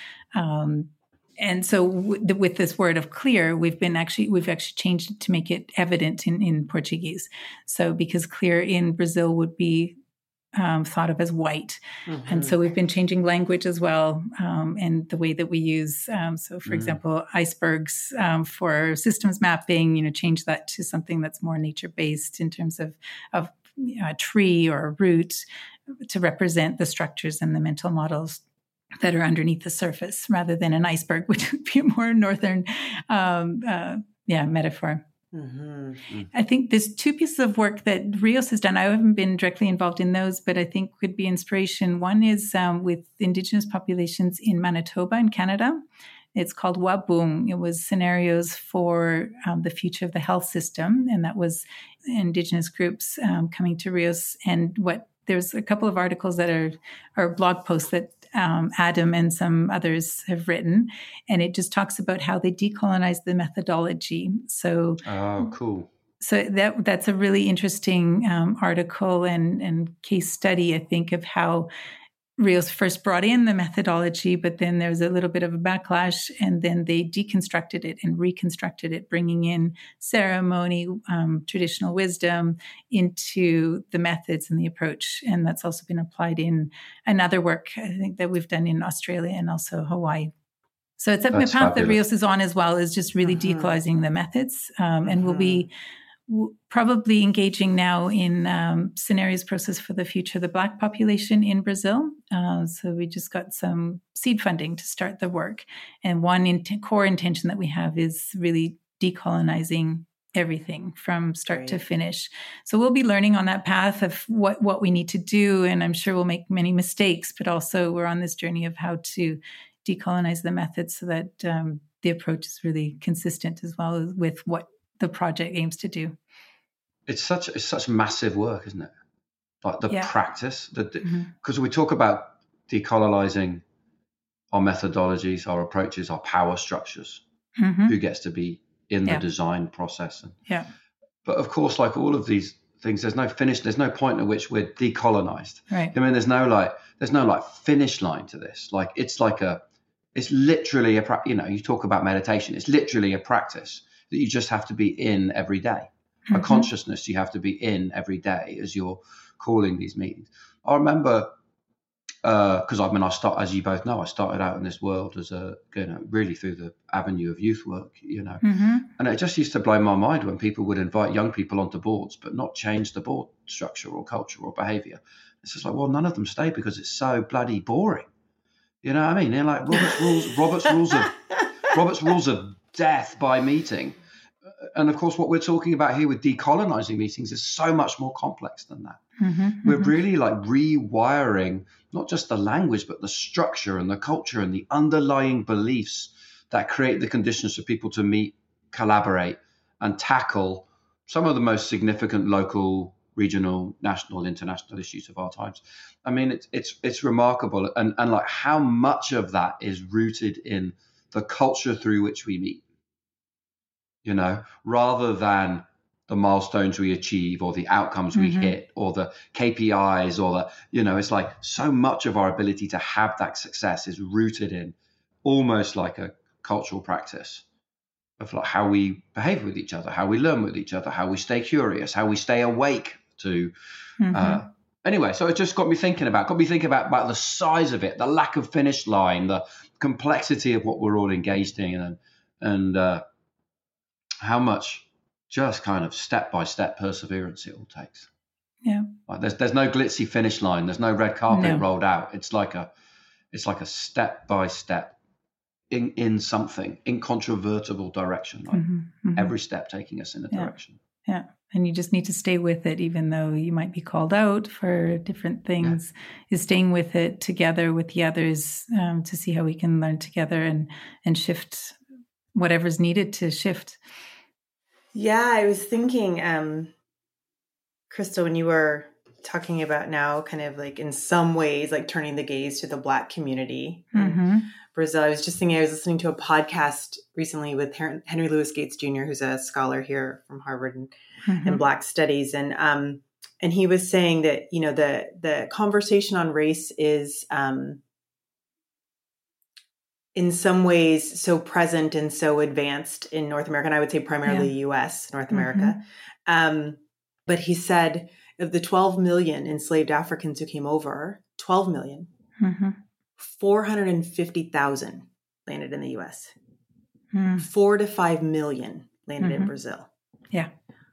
And so with this word of clear, we've actually changed it to make it evident in Portuguese. So because clear in Brazil would be thought of as white. Mm-hmm. And so we've been changing language as well, and the way that we use. So for example, icebergs for systems mapping, change that to something that's more nature-based in terms of a tree or a root to represent the structures and the mental models that are underneath the surface rather than an iceberg, which would be a more northern metaphor. Mm-hmm. I think there's two pieces of work that Rios has done. I haven't been directly involved in those, but I think could be inspiration. One is with Indigenous populations in Manitoba in Canada. It's called Wabung. It was scenarios for the future of the health system, and that was Indigenous groups coming to Rios. And there's a couple of articles that are blog posts that Adam and some others have written, and it just talks about how they decolonize the methodology. So, cool. So that's a really interesting article and case study, I think, of how Rios first brought in the methodology, but then there was a little bit of a backlash, and then they deconstructed it and reconstructed it, bringing in ceremony, traditional wisdom into the methods and the approach. And that's also been applied in another work, I think, that we've done in Australia and also Hawaii. So it's a path that Rios is on as well, is just really decolonizing the methods. And we'll be probably engaging now in scenarios process for the future of the Black population in Brazil. So we just got some seed funding to start the work. And one core intention that we have is really decolonizing everything from start to finish. So we'll be learning on that path of what we need to do. And I'm sure we'll make many mistakes, but also we're on this journey of how to decolonize the methods so that the approach is really consistent as well with what the project aims to do. It's such massive work, isn't it? Like the practice, because we talk about decolonizing our methodologies, our approaches, our power structures, who gets to be in the design process. But of course, like all of these things, there's no point at which we're decolonized. Right. I mean, there's no finish line to this. Like, it's literally you talk about meditation. It's literally a practice that you just have to be in every day. A consciousness you have to be in every day as you're calling these meetings. I remember, because as you both know, I started out in this world as really through the avenue of youth work, and it just used to blow my mind when people would invite young people onto boards, but not change the board structure or culture or behavior. It's just like, well, none of them stay because it's so bloody boring. You know what I mean? They're like Robert's rules of death by meeting. And of course, what we're talking about here with decolonizing meetings is so much more complex than that. We're really like rewiring not just the language, but the structure and the culture and the underlying beliefs that create the conditions for people to meet, collaborate, and tackle some of the most significant local, regional, national, international issues of our times. I mean, it's remarkable, and like how much of that is rooted in the culture through which we meet. Rather than the milestones we achieve or the outcomes we hit or the KPIs or it's like so much of our ability to have that success is rooted in almost like a cultural practice of like how we behave with each other, how we learn with each other, how we stay curious, how we stay awake to. Anyway, so it just got me thinking about the size of it, the lack of finish line, the complexity of what we're all engaged in, and how much just kind of step-by-step perseverance it all takes. Yeah. Like there's no glitzy finish line. There's no red carpet rolled out. It's like a step-by-step in something incontrovertible direction. Like every step taking us in a direction. Yeah. And you just need to stay with it, even though you might be called out for different things, is staying with it together with the others to see how we can learn together and shift whatever's needed to shift. Yeah, I was thinking, Crystal, when you were talking about now kind of like in some ways, like turning the gaze to the Black community in Brazil, I was just thinking, I was listening to a podcast recently with Henry Louis Gates Jr., who's a scholar here from Harvard and Black studies. And he was saying that, you know, the conversation on race is in some ways so present and so advanced in North America. And I would say primarily US, North America. But he said of the 12 million enslaved Africans who came over, 12 million, 450,000 landed in the US. 4 to 5 million landed in Brazil. Yeah.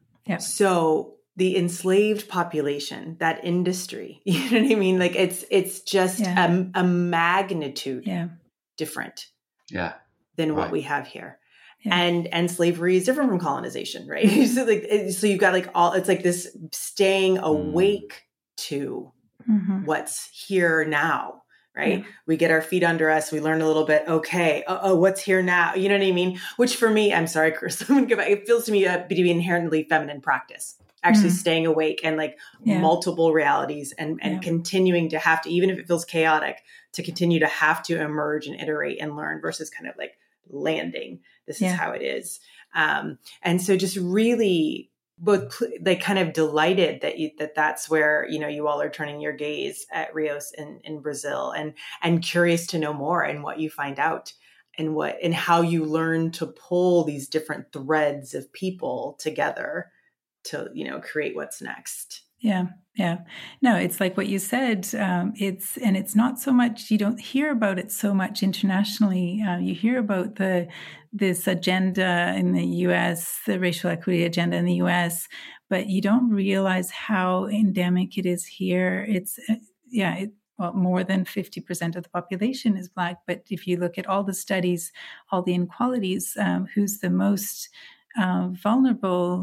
So the enslaved population, that industry, you know what I mean? Like it's just a magnitude different than what we have here. Yeah. And slavery is different from colonization, right? So you've got like it's like this staying awake to what's here now, right? Yeah. We get our feet under us. We learn a little bit. Okay. What's here now? You know what I mean? Which for me, I'm sorry, Chris, I'm gonna go back. It feels to me to be an inherently feminine practice, actually staying awake and like multiple realities and continuing to have to, even if it feels chaotic, to continue to have to emerge and iterate and learn versus kind of like landing. This is how it is. And so just really both like kind of delighted that that's where, you know, you all are turning your gaze at Rios in Brazil and curious to know more and what you find out and how you learn to pull these different threads of people together to, you know, create what's next. Yeah. No, it's like what you said. It's not so much, you don't hear about it so much internationally. You hear about this agenda in the US, the racial equity agenda in the US, but you don't realize how endemic it is here. It's, more than 50% of the population is Black. But if you look at all the studies, all the inequalities, who's the most vulnerable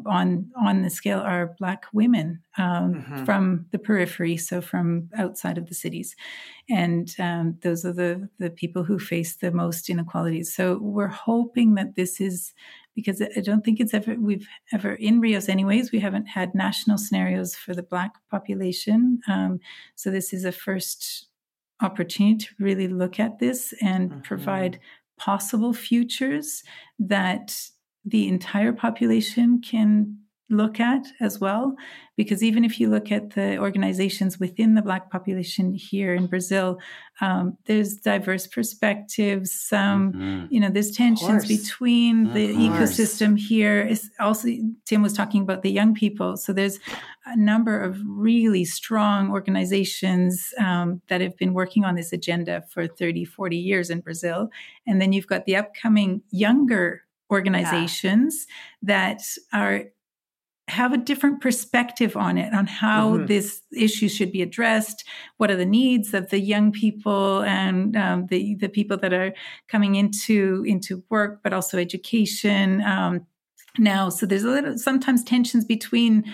on the scale are Black women from the periphery, so from outside of the cities. And those are the people who face the most inequalities. So we're hoping that this is, because I don't think we've ever in Rios anyways, we haven't had national scenarios for the Black population. So this is a first opportunity to really look at this and provide possible futures that the entire population can look at as well. Because even if you look at the organizations within the Black population here in Brazil, there's diverse perspectives. There's tensions between the ecosystem here. It's also, Tim was talking about the young people. So there's a number of really strong organizations that have been working on this agenda for 30, 40 years in Brazil. And then you've got the upcoming younger organizations that have a different perspective on it, on how this issue should be addressed. What are the needs of the young people and the people that are coming into work, but also education now. So there's sometimes tensions between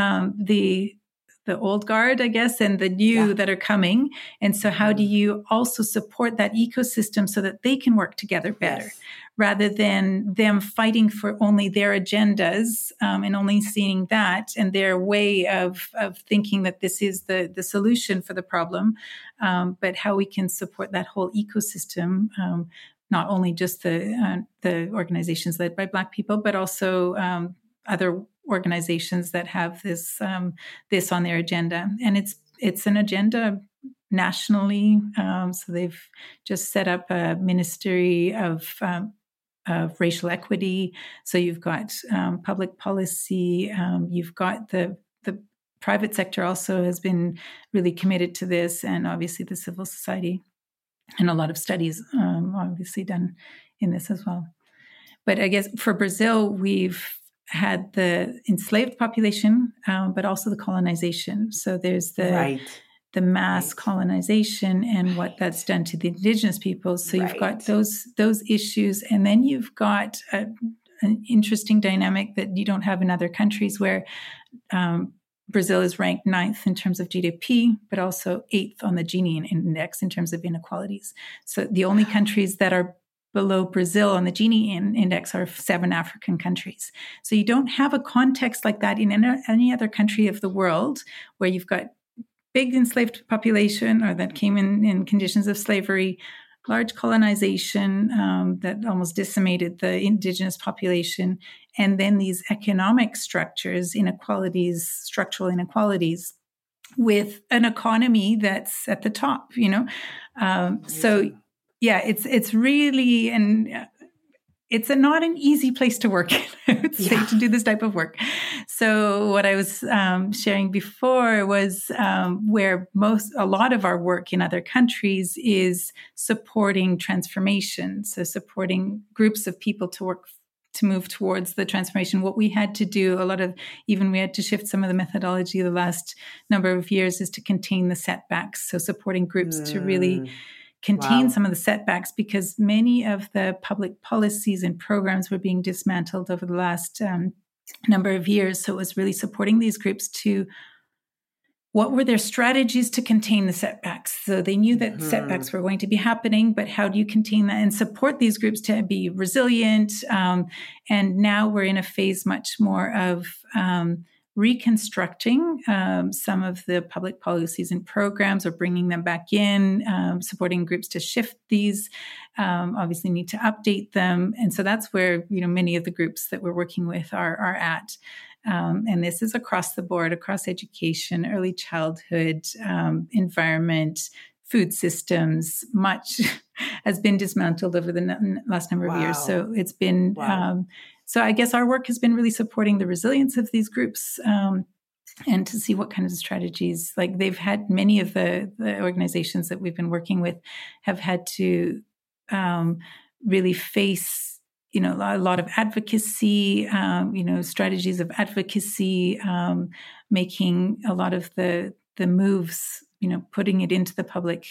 the old guard, I guess, and the new that are coming. And so how do you also support that ecosystem so that they can work together better, rather than them fighting for only their agendas and only seeing that and their way of thinking that this is the solution for the problem, but how we can support that whole ecosystem, not only just the organizations led by Black people, but also other organizations that have this on their agenda. And it's an agenda nationally. So they've just set up a ministry of racial equity. So you've got public policy. You've got the private sector also has been really committed to this, and obviously the civil society, and a lot of studies obviously done in this as well. But I guess for Brazil, we've had the enslaved population, but also the colonization. So there's the mass colonization and what that's done to the indigenous peoples. So you've got those issues, and then you've got an interesting dynamic that you don't have in other countries, where Brazil is ranked 9th in terms of GDP, but also 8th on the Gini index in terms of inequalities. So the only countries that are below Brazil on the Gini index are 7 African countries. So you don't have a context like that in any other country of the world, where you've got big enslaved population, or that came in conditions of slavery, large colonization that almost decimated the indigenous population, and then these economic structures, inequalities, structural inequalities, with an economy that's at the top, So yeah, it's really, and it's not an easy place to work, I would say, to do this type of work. So what I was sharing before was where a lot of our work in other countries is supporting transformation. So supporting groups of people to move towards the transformation. What we had to do, we had to shift some of the methodology the last number of years, is to contain the setbacks. So supporting groups to really contain some of the setbacks, because many of the public policies and programs were being dismantled over the last number of years. So it was really supporting these groups to, what were their strategies to contain the setbacks? So they knew that setbacks were going to be happening, but how do you contain that and support these groups to be resilient? And now we're in a phase much more of reconstructing some of the public policies and programs, or bringing them back in, supporting groups to shift these, obviously need to update them. And so that's where, many of the groups that we're working with are at. And this is across the board, across education, early childhood, environment, food systems. Much has been dismantled over the last number of years. So it's been... So I guess our work has been really supporting the resilience of these groups, and to see what kind of strategies, like they've had, many of the organizations that we've been working with have had to really face, a lot of advocacy, strategies of advocacy, making a lot of the moves, putting it into the public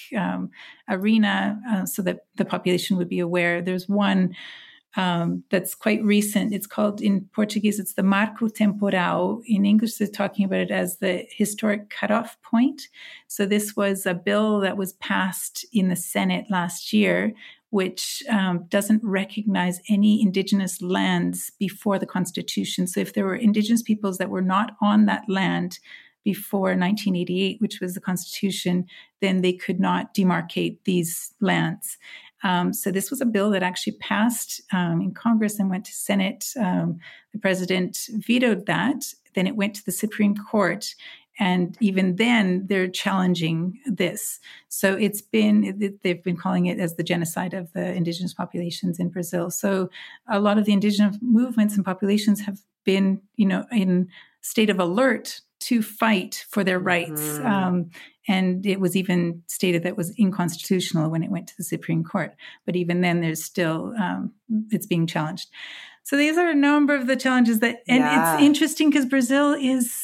arena, so that the population would be aware. There's one that's quite recent. It's called, in Portuguese, it's the Marco Temporal. In English, they're talking about it as the historic cutoff point. So this was a bill that was passed in the Senate last year, which doesn't recognize any indigenous lands before the Constitution. So if there were indigenous peoples that were not on that land before 1988, which was the Constitution, then they could not demarcate these lands. So this was a bill that actually passed in Congress and went to Senate. The president vetoed that. Then it went to the Supreme Court. And even then, they're challenging this. So they've been calling it as the genocide of the indigenous populations in Brazil. So a lot of the indigenous movements and populations have been, in state of alert to fight for their rights. And it was even stated that it was unconstitutional when it went to the Supreme Court. But even then, there's still, it's being challenged. So these are a number of the challenges it's interesting because Brazil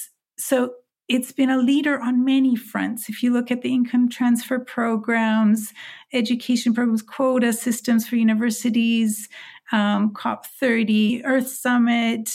it's been a leader on many fronts. If you look at the income transfer programs, education programs, quota systems for universities, COP30, Earth Summit,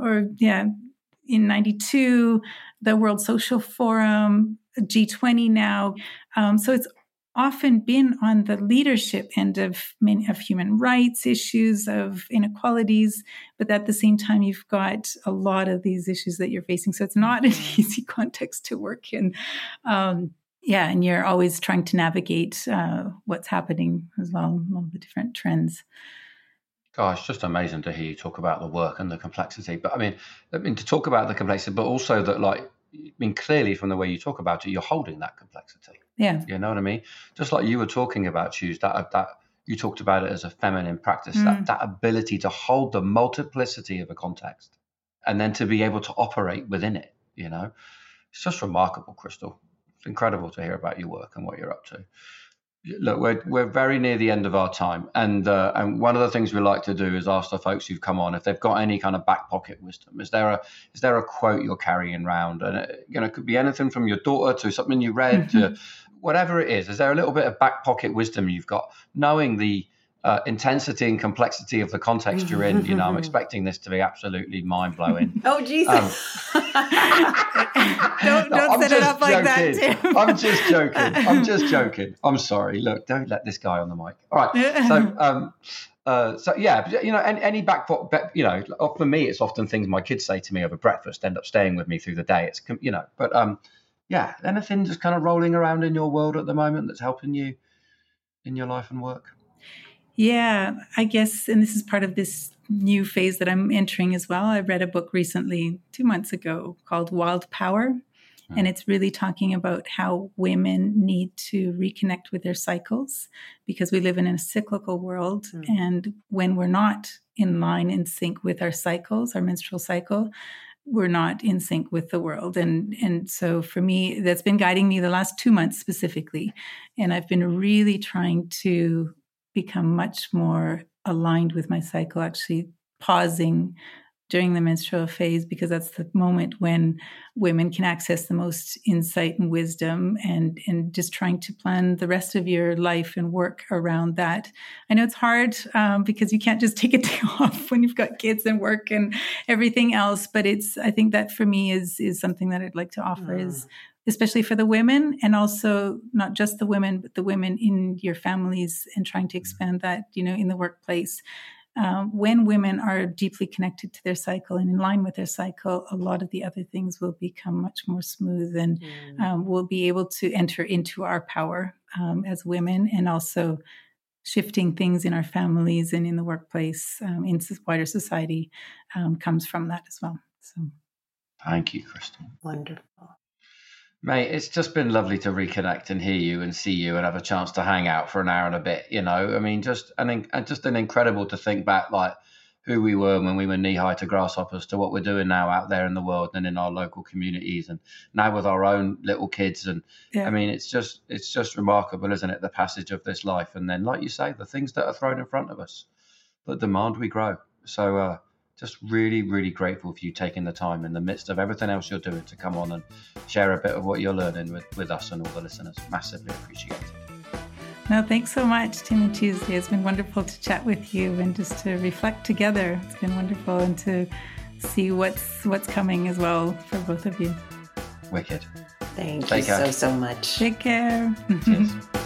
in 92, the World Social Forum, G20 now. So it's often been on the leadership end of many of human rights issues, of inequalities, but at the same time, you've got a lot of these issues that you're facing. So it's not an easy context to work in. And you're always trying to navigate what's happening as well, all the different trends. Gosh, just amazing to hear you talk about the work and the complexity. But I mean, to talk about the complexity, but also that, clearly from the way you talk about it, you're holding that complexity. Yeah. You know what I mean? Just like you were talking about, Shoes, that you talked about it as a feminine practice, that ability to hold the multiplicity of a context and then to be able to operate within it, It's just remarkable, Crystal. It's incredible to hear about your work and what you're up to. look, we're very near the end of our time, and one of the things we like to do is ask the folks who've come on if they've got any kind of back pocket wisdom. Is there a quote you're carrying around, and it could be anything from your daughter to something you read to whatever it is. Is there a little bit of back pocket wisdom you've got, knowing the intensity and complexity of the context you're in? I'm expecting this to be absolutely mind-blowing. Oh, Jesus. Don't set it up like that, Tim. I'm just joking. I'm sorry. Look, don't let this guy on the mic. All right. So yeah, any back pocket, for me, it's often things my kids say to me over breakfast end up staying with me through the day. It's, but yeah, anything just kind of rolling around in your world at the moment that's helping you in your life and work? Yeah, I guess, and this is part of this new phase that I'm entering as well. I read a book recently, 2 months ago, called Wild Power. And it's really talking about how women need to reconnect with their cycles, because we live in a cyclical world. And when we're not in line, in sync with our cycles, our menstrual cycle, we're not in sync with the world. And so for me, that's been guiding me the last 2 months specifically. And I've been really trying to become much more aligned with my cycle, actually pausing during the menstrual phase, because that's the moment when women can access the most insight and wisdom, and just trying to plan the rest of your life and work around that. I know it's hard because you can't just take a day off when you've got kids and work and everything else. But I think that for me is something that I'd like to offer is, especially for the women, and also not just the women, but the women in your families, and trying to expand that, in the workplace. When women are deeply connected to their cycle and in line with their cycle, a lot of the other things will become much more smooth, and we'll be able to enter into our power as women, and also shifting things in our families and in the workplace, in wider society, comes from that as well. So, thank you, Crystal. Wonderful. Mate, it's just been lovely to reconnect and hear you and see you and have a chance to hang out for an hour and a bit. I mean, just an incredible to think back, like who we were when we were knee high to grasshoppers, to what we're doing now out there in the world and in our local communities, and now with our own little kids. And I mean, it's just remarkable, isn't it? The passage of this life, and then, like you say, the things that are thrown in front of us that demand we grow. So, just really, really grateful for you taking the time in the midst of everything else you're doing to come on and share a bit of what you're learning with us and all the listeners. Massively appreciated. No, thanks so much, Timmy Tuesday. It's been wonderful to chat with you and just to reflect together. It's been wonderful, and to see what's coming as well for both of you. Wicked. Thank you so much. Take care. Cheers.